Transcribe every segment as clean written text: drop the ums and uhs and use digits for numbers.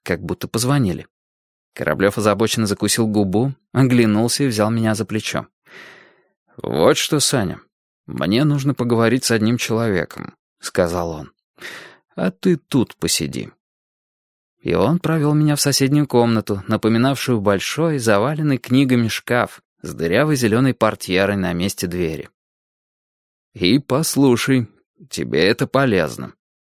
как будто позвонили. Кораблев озабоченно закусил губу, оглянулся и взял меня за плечо. «Вот что, Саня, мне нужно поговорить с одним человеком», — сказал он. «А ты тут посиди». И он провел меня в соседнюю комнату, напоминавшую большой, заваленный книгами шкаф с дырявой зеленой портьерой на месте двери. «И послушай, тебе это полезно».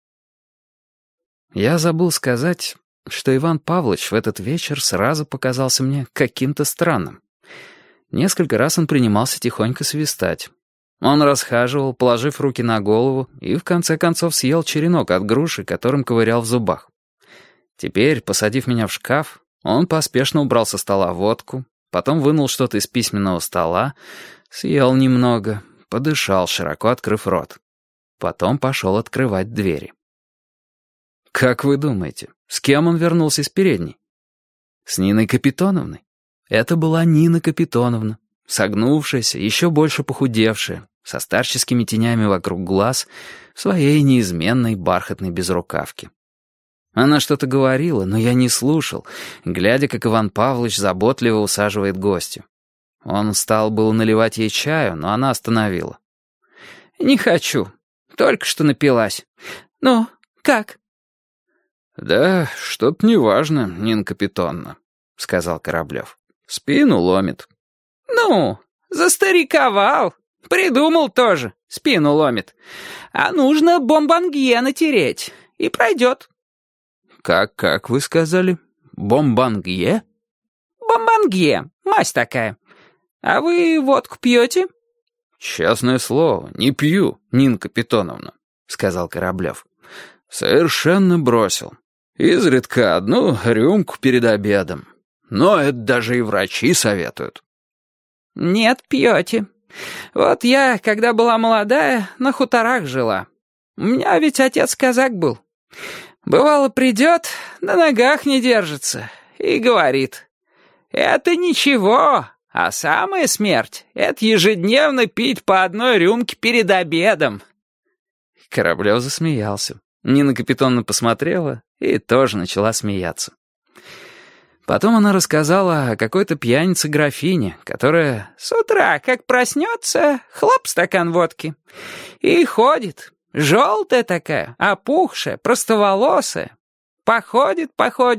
Я забыл сказать, что Иван Павлович в этот вечер сразу показался мне каким-то странным. Несколько раз он принимался тихонько свистать. Он расхаживал, положив руки на голову, и в конце концов съел черенок от груши, которым ковырял в зубах. Теперь, посадив меня в шкаф, он поспешно убрал со стола водку, потом вынул что-то из письменного стола, съел немного, подышал, широко открыв рот. Потом пошел открывать двери. Как вы думаете, с кем он вернулся из передней? С Ниной Капитоновной. Это была Нина Капитоновна, согнувшаяся, еще больше похудевшая, со старческими тенями вокруг глаз, в своей неизменной бархатной безрукавке. Она что-то говорила, но я не слушал, глядя, как Иван Павлович заботливо усаживает гостью. Он стал было наливать ей чаю, но она остановила. «Не хочу. Только что напилась. Ну, как?» «Да, что-то неважно, Нина Капитоновна», — сказал Кораблев. «Спину ломит». «Ну, застариковал. Придумал тоже. Спину ломит. А нужно бомбангье натереть. И пройдет». «Как вы сказали? Бомбангье?» «Бомбангье. Мазь такая. А вы водку пьете?» «Честное слово, не пью, Нина Капитоновна», — сказал Кораблев. «Совершенно бросил. Изредка одну рюмку перед обедом. Но это даже и врачи советуют». «Нет, пьете. Вот я, когда была молодая, на хуторах жила. У меня ведь отец казак был. Бывало, придет, на ногах не держится, и говорит: «Это ничего, а самая смерть — это ежедневно пить по одной рюмке перед обедом». Кораблев засмеялся. Нина Капитоновна посмотрела и тоже начала смеяться. Потом она рассказала о какой-то пьянице-графине, которая с утра, как проснется, хлоп, стакан водки. И ходит, желтая такая, опухшая, простоволосая. Походит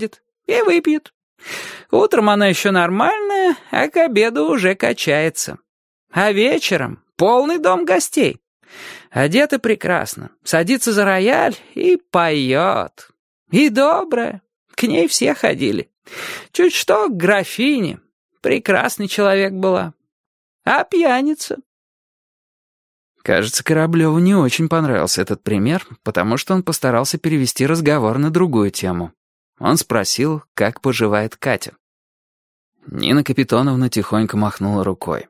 и выпьет. Утром она еще нормальная, а к обеду уже качается. А вечером полный дом гостей. Одета прекрасно, садится за рояль и поет. И добрая, к ней все ходили. Чуть что к графине. Прекрасный человек была. А пьяница? Кажется, Кораблеву не очень понравился этот пример, потому что он постарался перевести разговор на другую тему. Он спросил, как поживает Катя. Нина Капитоновна тихонько махнула рукой.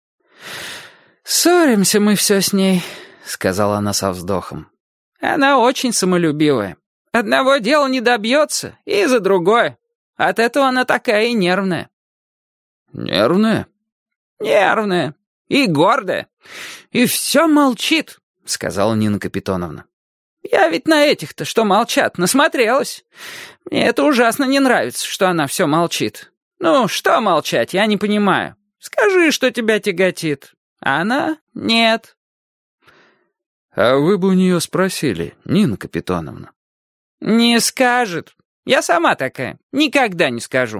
«Ссоримся мы все с ней», — сказала она со вздохом. «Она очень самолюбивая. Одного дела не добьется, и за другое. От этого она такая и нервная». «Нервная?» «Нервная. И гордая. И все молчит», — сказала Нина Капитоновна. «Я ведь на этих-то, что молчат, насмотрелась. Мне это ужасно не нравится, что она все молчит. Ну, что молчать, я не понимаю. Скажи, что тебя тяготит. А она — нет». «А вы бы у нее спросили, Нина Капитоновна». «Не скажет. Я сама такая. Никогда не скажу».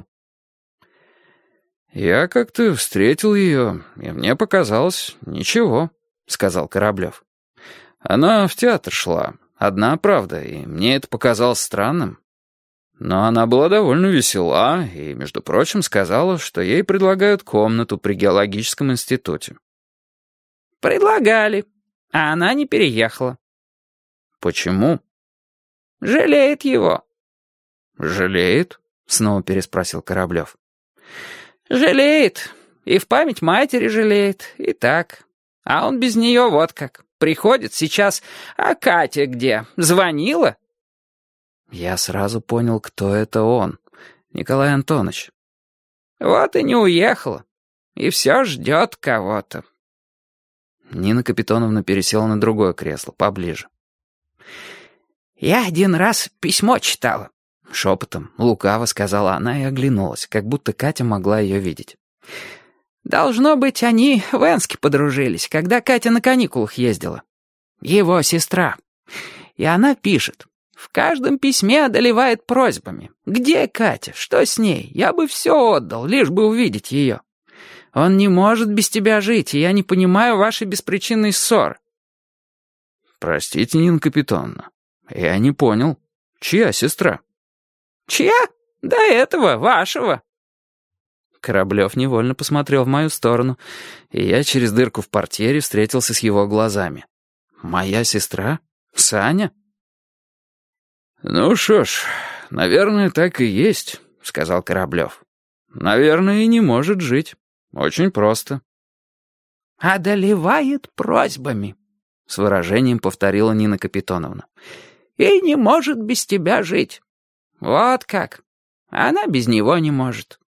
«Я как-то встретил ее, и мне показалось, ничего», — сказал Кораблев. «Она в театр шла, одна, правда, и мне это показалось странным. Но она была довольно весела и, между прочим, сказала, что ей предлагают комнату при геологическом институте». «Предлагали, а она не переехала». «Почему?» «Жалеет его». «Жалеет?» — снова переспросил Кораблев. «Жалеет. И в память матери жалеет, и так. А он без нее вот как. Приходит сейчас, а Катя где? Звонила?» Я сразу понял, кто это он. Николай Антонович. «Вот и не уехала. И все ждет кого-то». Нина Капитоновна пересела на другое кресло, поближе. «Я один раз письмо читала. — шепотом, лукаво сказала она и оглянулась, как будто Катя могла ее видеть. «Должно быть, они в Энске подружились, когда Катя на каникулах ездила. Его сестра. И она пишет. В каждом письме одолевает просьбами. Где Катя? Что с ней? Я бы все отдал, лишь бы увидеть ее. Он не может без тебя жить, и я не понимаю вашей беспричинной ссоры». «Простите, Нина Капитоновна, я не понял. Чья сестра?» «Чья? До этого, вашего». Кораблев невольно посмотрел в мою сторону, и я через дырку в портьере встретился с его глазами. «Моя сестра? Саня?» «Ну что ж, наверное, так и есть», — сказал Кораблев. «Наверное, и не может жить. Очень просто». «Одолевает просьбами», — с выражением повторила Нина Капитоновна. «И не может без тебя жить. Вот как. Она без него не может».